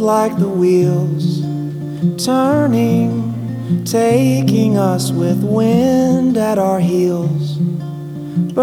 like the wheels turning, taking us with wind at our heels.